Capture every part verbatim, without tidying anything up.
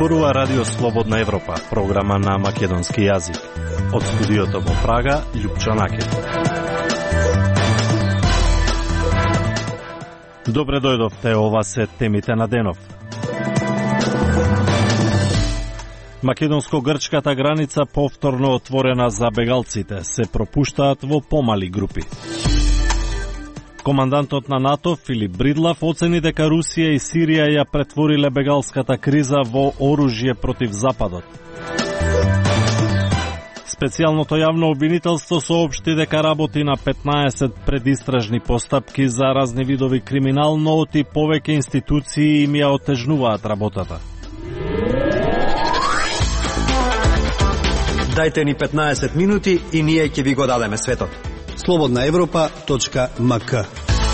Зборува Радио Слободна Европа, програма на македонски јазик. Од студиото во Прага, Љупчо Накет. Добре дојдовте, ова се темите на денов. Македонско-грчката граница повторно отворена за бегалците, се пропуштаат во помали групи. Командантот на НАТО Филип Бридлав оцени дека Русија и Сирија ја претвориле бегалската криза во оружје против Западот. Специјалното јавно обвинителство соопшти дека работи на петнаесет предистражни постапки за разни видови криминал, но оти повеќе институции им ја отежнуваат работата. Дајте ни петнаесет минути и ние ќе ви го дадеме светот. слободна европа точка ем ка.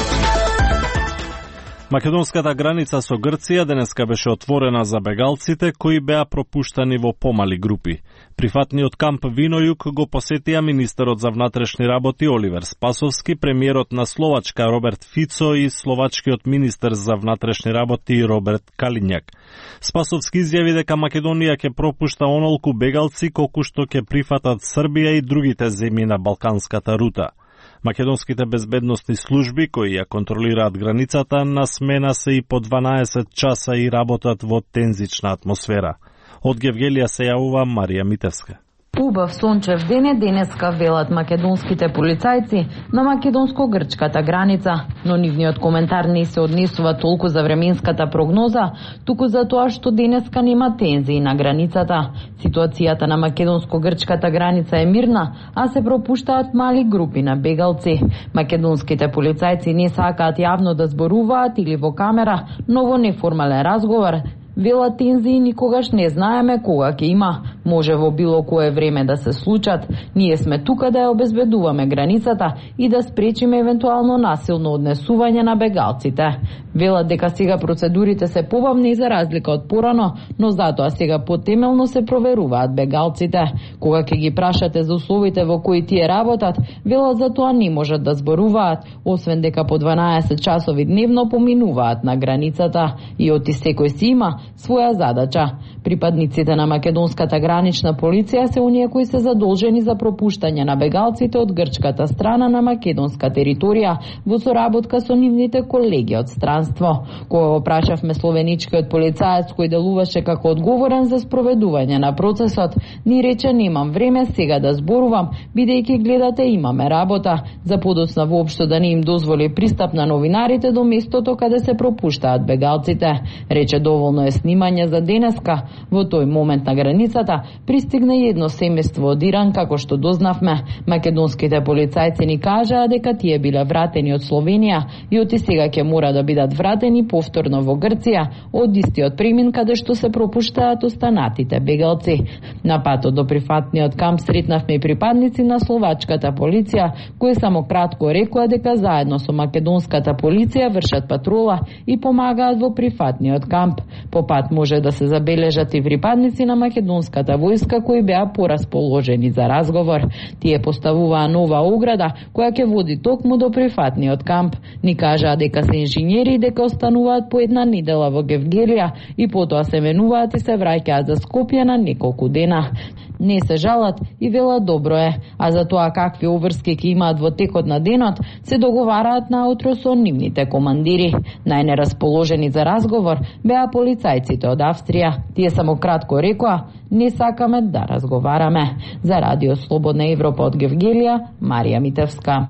Македонската граница со Грција денеска беше отворена за бегалците кои беа пропуштани во помали групи. Прифатниот камп Винојук го посетија министерот за внатрешни работи Оливер Спасовски, премиерот на Словачка Роберт Фицо и словачкиот министер за внатрешни работи Роберт Калињак. Спасовски изјави дека Македонија ќе пропушта онолку бегалци колку што ќе прифатат Србија и другите земји на Балканската рута. Македонските безбедносни служби кои ја контролираат границата на смена се и по дванаесет часа и работат во тензична атмосфера. Од Гевгелија се јавува Марија Митевска. Убав сончев ден е денеска, велат македонските полицајци на македонско-грчката граница, но нивниот коментар не се однесува толку за временската прогноза, туку за тоа што денеска нема тензии на границата. Ситуацијата на македонско-грчката граница е мирна, а се пропуштаат мали групи на бегалци. Македонските полицајци не сакаат јавно да зборуваат или во камера, но во неформален разговор вела тензии никогаш не знаеме кога ќе има. Може во било кое време да се случат. Ние сме тука да ја обезбедуваме границата и да спречиме евентуално насилно однесување на бегалците. Велат дека сега процедурите се побавни за разлика од порано, но затоа сега потемелно се проверуваат бегалците. Кога ќе ги прашате за условите во кои тие работат, велат за тоа не можат да зборуваат, освен дека по дванаесет часови дневно поминуваат на границата и оти секој си има своја задача. Припадниците на македонската гранична полиција се оние кои се задолжени за пропуштање на бегалците од грчката страна на македонска територија во соработка со нивните колеги од странство. Кога го прашавме словеничкиот полицаец кој делуваше како одговорен за спроведување на процесот, ни рече немам време сега да зборувам, бидејќи гледате имаме работа, за подоцна воопшто да не им дозволи пристап на новинарите до местото каде се пропуштаат бегалците. Рече доволно е снимање за денеска. Во тој момент на границата пристигна едно семејство од Иран, како што дознавме. Македонските полицајци ни кажаа дека тие биле вратени од Словенија и оти сега ќе мора да бидат вратени повторно во Грција од истиот премин каде што се пропуштаат останатите бегалци. На патот до прифатниот камп сретнавме и припадници на словачката полиција, кои само кратко рекоа дека заедно со македонската полиција вршат патрола и помагаат во прифатниот камп. По пат може да се забележат и припадници на македонската војска кои беа порасположени за разговор. Тие поставуваа нова ограда која ќе води токму до прифатниот камп. Ни кажаа дека се инженери и дека остануваат по една недела во Гевгелија и потоа се менуваат и се враќаат за Скопје на неколку дена. Не се жалат и велат добро е, а за тоа какви обврски ќе имаат во текот на денот се договараат наутро со нивните командири. Најнерасположени за разговор беа полицајците од Австрија. Тие само кратко рекоа: не сакаме да разговараме. За Радио Слободна Европа од Гевгелија, Марија Митевска.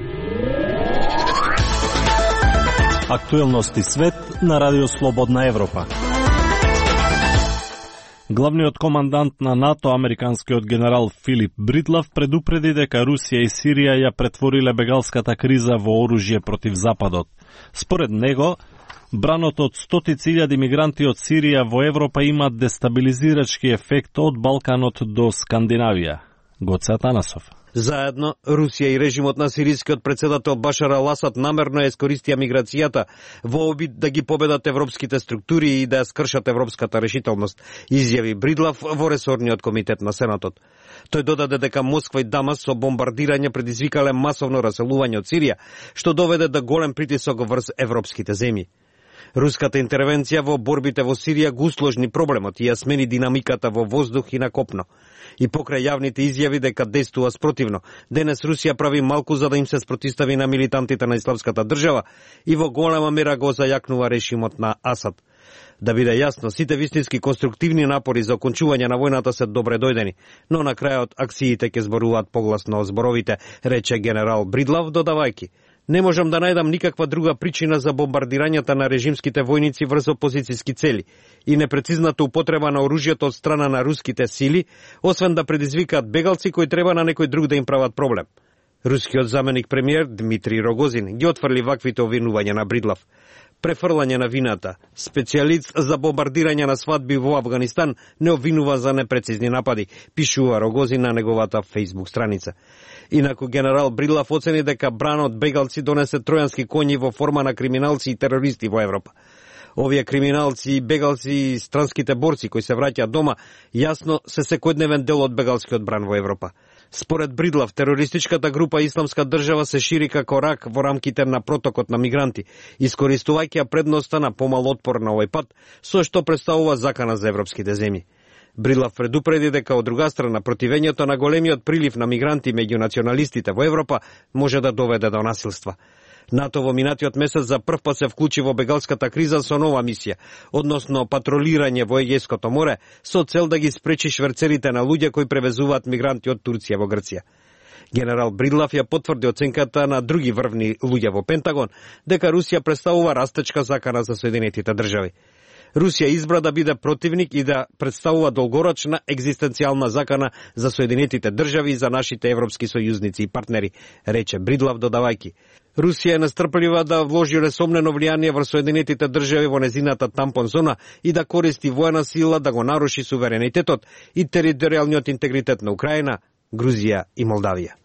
Актуелности свет на Радио Слободна Европа. Главниот командант на НАТО, американскиот генерал Филип Бридлав, предупреди дека Русија и Сирија ја претвориле бегалската криза во оружје против Западот. Според него, бранот од стотици илјади мигранти од Сирија во Европа има дестабилизирачки ефект од Балканот до Скандинавија. Гоце Атанасов. Заедно, Русија и режимот на сирискиот председател Башар ал-Асад намерно ја искористија миграцијата во обид да ги победат европските структури и да ја скршат европската решителност, изјави Бридлав во ресорниот комитет на Сенатот. Тој додаде дека Москва и Дамас со бомбардирање предизвикале масовно раселување од Сирија, што доведе до голем притисок врз европските земји. Руската интервенција во борбите во Сирија го усложни проблемот и ја смени динамиката во воздух и на копно. И покрај јавните изјави дека действува спротивно, денес Русија прави малку за да им се спротистави на милитантите на Исламската држава и во голема мера го зајакнува режимот на Асад. Да биде јасно, сите вистински конструктивни напори за окончување на војната се добре дојдени, но на крајот акциите ќе зборуваат погласно од зборовите, рече генерал Бридлав, додавајќи: не можам да најдам никаква друга причина за бомбардирањата на режимските војници врз опозицијски цели и непрецизната употреба на оружјето од страна на руските сили, освен да предизвикаат бегалци кои треба на некој друг да им прават проблем. Рускиот заменик премиер Дмитрий Рогозин ги отфрли ваквите обвинувања на Бридлав. Префрлање на вината. Специјалист за бомбардирање на свадби во Авганистан не обвинува за непрецизни напади, пишува Рогозин на неговата фејсбук страница. Инаку генерал Бридлав оцени дека бранот бегалци донесе тројански коњи во форма на криминалци и терористи во Европа. Овие криминалци и бегалци и странските борци кои се враќаат дома, јасно се секојдневен дел од бегалскиот бран во Европа. Според Бридлав, терористичката група Исламска држава се шири како рак во рамките на протокот на мигранти, искористувајќи предноста на помал отпор на овој пат, со што представува закана за европските земји. Бридлав предупреди дека од друга страна противењето на големиот прилив на мигранти меѓу националистите во Европа може да доведе до насилства. НАТО во минатиот месец за прв пат се вклучи во бегалската криза со нова мисија, односно патролирање во Егејското море, со цел да ги спречи шверцерите на луѓе кои превезуваат мигранти од Турција во Грција. Генерал Бридлав ја потврди оценката на други врвни луѓе во Пентагон, дека Русија представува растечка закана за Соединетите држави. Русија избра да биде противник и да представува долгорочна екзистенцијална закана за Соединетите држави и за нашите европски сојузници и партнери, рече Бридлав, додавајќи: Русија е настрплива да вложи ресомнено влијание врз Соединетите држави во незината тампон зона и да користи воена сила да го наруши суверенитетот и територијалниот интегритет на Украина, Грузија и Молдавија.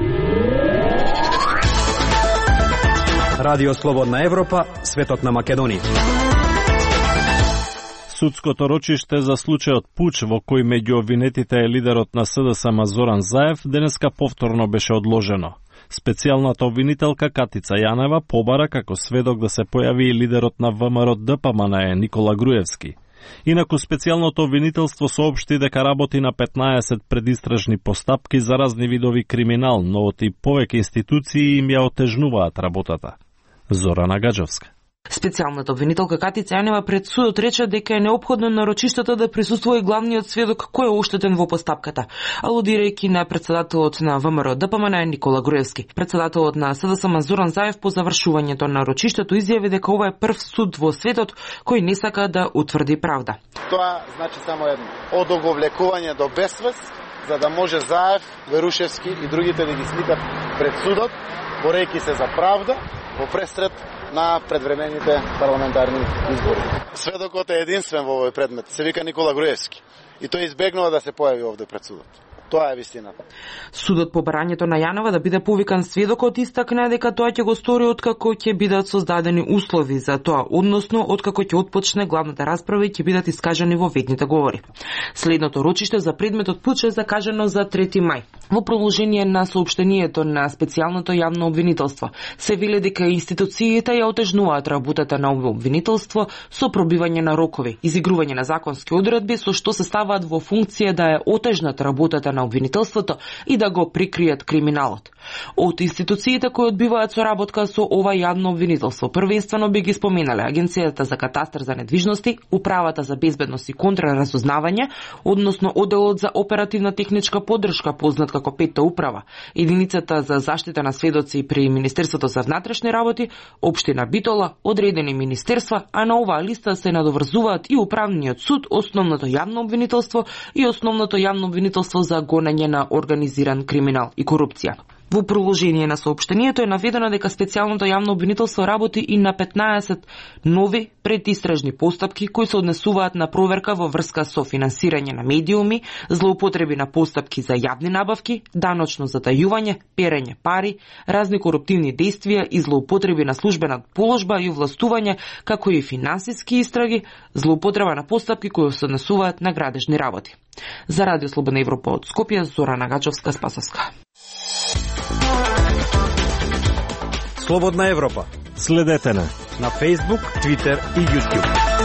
Радио Слободна Европа, светот на Македонија. Судското рочиште за случајот пуч во кој меѓу обвинетите е лидерот на СДСМ Зоран Заев денеска повторно беше одложено. Специјалната обвинителка Катица Јанева побара како сведок да се појави и лидерот на ВМРО ДПМН Никола Груевски. Инаку специјалното обвинителство соопшти дека работи на петнаесет предистражни постапки за разни видови криминал, но од и повеќе институции им ја отежнуваат работата. Зорана Гаджовска. Специјалната обвинителка Катица Јанева пред судот рече дека е неопходно на рочиштата да присуствува и главниот сведок кој е оштетен во постапката, алудирајќи на председателот на ВМРО ДПМН Никола Груевски. Председателот на СДСМ Зоран Заев по завршувањето на рочиштето изјави дека ова е прв суд во светот кој не сака да утврди правда. Тоа значи само едно: одоговлекување до безсвест, за да може Заев, Верушевски и другите да ги сликат пред судот, борејќи се за правда во престрет на предвремените парламентарни избори. Сведокот е единствен во овој предмет, се вика Никола Груевски, и тој избегнува да се појави овде пред судот. Тоа е вистината. Судот по барањето на Јанова да биде повикан сведокот истакна дека тоа ќе го стори откако ќе бидат создадени услови за тоа, односно откако ќе отпочне главната расправа и ќе бидат искажани во ведните говори. Следното рочиште за предметот пуч е закажано за трети мај. Во продолжение на соопштението на специјалното јавно обвинителство се вели дека институциите ја отежнуваат работата на обвинителство со пробивање на рокови, изигрување на законски одредби со што се ставаат во функција да е отежнат работата на обвинителството и да го прикријат криминалот. Од институциите кои одбиваат соработка со ова јавно обвинителство првенствено би ги споменале Агенцијата за катастар за недвижности, Управата за безбедност и контраразузнавање, односно Оделот за оперативна техничка поддршка, познат како Петта управа, Единицата за заштита на сведоци при Министерството за внатрешни работи, Општина Битола, одредени министерства, а на оваа листа се надоврзуваат и Управниот суд, Основното јавно обвинителство и Основното јавно обвинителство за гонење на организиран криминал и корупција. Во продолжение на соопштението е наведено дека специјалното јавно обвинителство работи и на петнаесет нови предистражни постапки кои се однесуваат на проверка во врска со финансирање на медиуми, злоупотреби на постапки за јавни набавки, даночно затајување, перење пари, разни коруптивни действија и злоупотреби на службена положба и овластување, како и финансиски истраги, злоупотреба на постапки кои се однесуваат на градежни работи. За Радио Слободна Европа од Скопје, Зорана Гаджовска, Спасовска. Слободна Европа. Следете на на Facebook, Twitter и YouTube.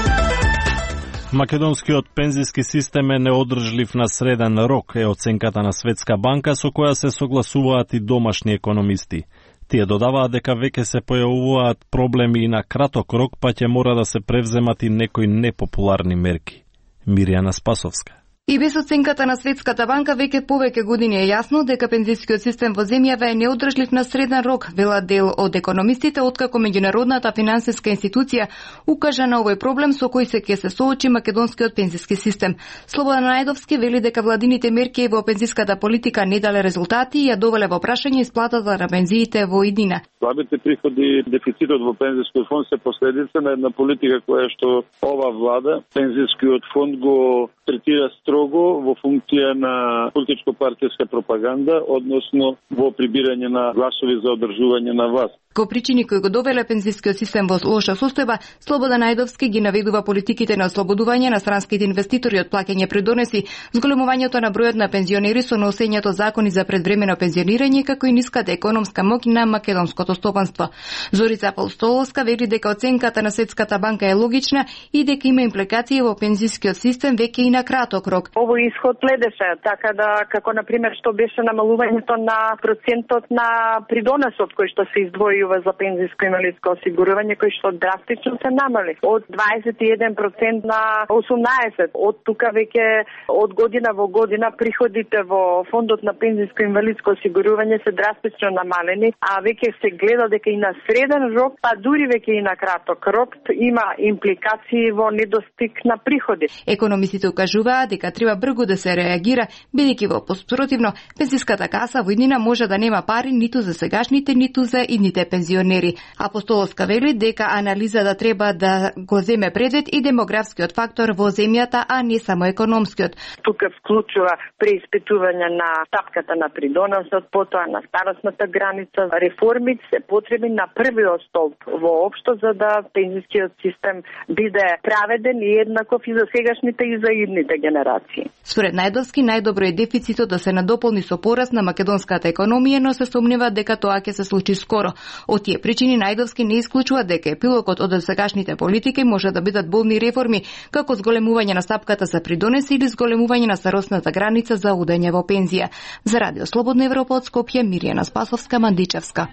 Македонскиот пензиски систем е неодржлив на среден рок, е оценката на Светска банка со која се согласуваат и домашни економисти. Тие додаваат дека веќе се појавуваат проблеми и на краток рок, па ќе мора да се превземат и некои непопуларни мерки. Мирјана Спасовска. И без оценката на Светската банка веќе повеќе години е јасно дека пензискиот систем во земјава е неодржлив на среден рок, велат дел од економистите, откако меѓународната финансиска институција укажа на овој проблем со кој се ќе се соочи македонскиот пензиски систем. Слободан Најдовски вели дека владините мерки во пензиската политика не дале резултати и ја довеле во прашање исплатата на пензиите во иднина. Слабите приходи, дефицитот во пензискиот фонд се последица на една политика која што ова влада пензискиот фонд го третира строго во функција на политичко-партијска пропаганда, односно во прибирање на гласови за одржување на власт. Ко причини кои го довеле пензискиот систем во лоша состојба, Слободан Најдовски ги наведува политиките на ослободување на странските инвеститори од плаќање придонеси, зголемувањето на бројот на пензионери со носењето закони за предвремено пензионирање, како и ниската економска моќ на македонското стопанство. Зорица Апостоловска вели дека оценката на Светската банка е логична и дека има импликации во пензискиот систем веќе и на краток рок. Овој исход следеше, така да како на пример што беше намалувањето на процентот на придонесот кој што се издвои за пензиско и инвалидско осигурување, кој што драстично се намали од дваесет и еден процент на осумнаесет. Од тука веќе од година во година приходите во фондот на пензиско и инвалидско осигурување се драстично намалени, а веќе се гледа дека и на среден рок, па дури веќе и на краток рок има импликации во недостиг на приходи. Економистите укажуваат дека треба брзо да се реагира, бидејќи во поспротивно пензиската каса во иднина може да нема пари ниту за сегашните, ниту за идните пензионери. Апостоловска вели дека анализата треба да го земе предвид и демографскиот фактор во земјата, а не само економскиот. Тука вклучува преиспитување на стапката на придоносот, потоа на старосната граница. Реформи се потребни на првиот столб воопшто за да пензискиот систем биде праведен и еднаков и за сегашните и за идните генерации. Според Најдовски, најдобро е дефицитот да се надополни со пораст на македонската економија, но се сомнeva дека тоа ќе се случи скоро. Од тие причини Најдовски не исклучува дека епилогот од сегашните политики може да бидат болни реформи, како зголемување на стапката за придонеси или зголемување на старосната граница за одење во пензија. За Радио Слободна Европа од Скопје, Мирјана Спасовска, Мандичевска.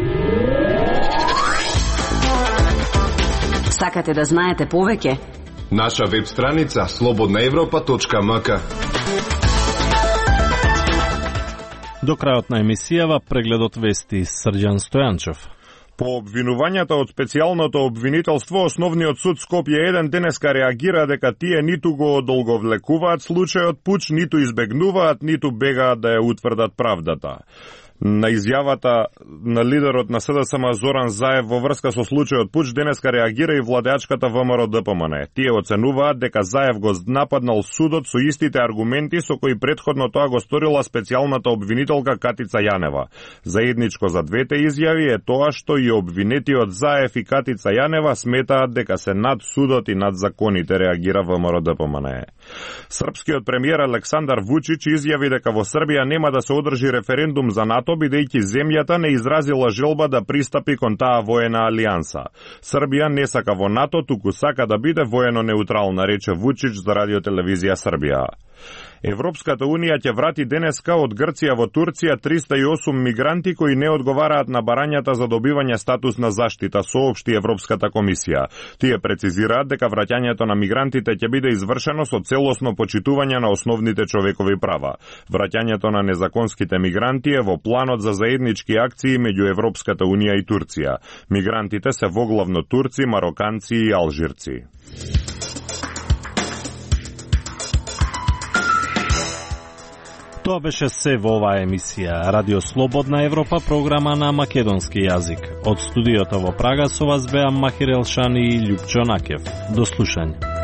Сакате да знаете повеќе? Наша веб страница слободна европа точка ем ка. До крајот на емисијава прегледот вести Срđan Стојанчев. По обвинувањата од специјалното обвинителство, Основниот суд Скопје еден денеска реагира дека тие ниту го одолговлекуваат случајот пуч, ниту избегнуваат, ниту бегаат да ја утврдат правдата. На изјавата на лидерот на С Д С М Зоран Заев во врска со случајот пуч денеска реагира и владеачката В М Р Д П М Н. Тие оценуваат дека Заев го нападнал судот со истите аргументи со кои претходно тоа го сторила специјалната обвинителка Катица Јанева. Заедничко за двете изјави е тоа што и обвинетиот Заев и Катица Јанева сметаат дека се над судот и над законите, реагира В М Р Д П М Н. Српскиот премиер Александар Вучич изјави дека во Србија нема да се одржи референдум за НАТО, бидејќи земјата не изразила желба да пристапи кон таа воена алијанса. Србија не сака во НАТО, туку сака да биде воено неутрална, рече Вучич за радиотелевизија Србија. Европската Унија ќе врати денеска од Грција во Турција триста и осум мигранти кои не одговараат на барањата за добивање статус на заштита, соопшти Европската комисија. Тие прецизираат дека враќањето на мигрантите ќе биде извршено со целосно почитување на основните човекови права. Враќањето на незаконските мигранти е во планот за заеднички акции меѓу Европската Унија и Турција. Мигрантите се воглавно турци, мароканци и алжирци. Тоа беше се во оваа емисија. Радио Слободна Европа, програма на македонски јазик. Од студиото во Прага со вас беа Махир Елшани и Љупчо Накев. До слушање.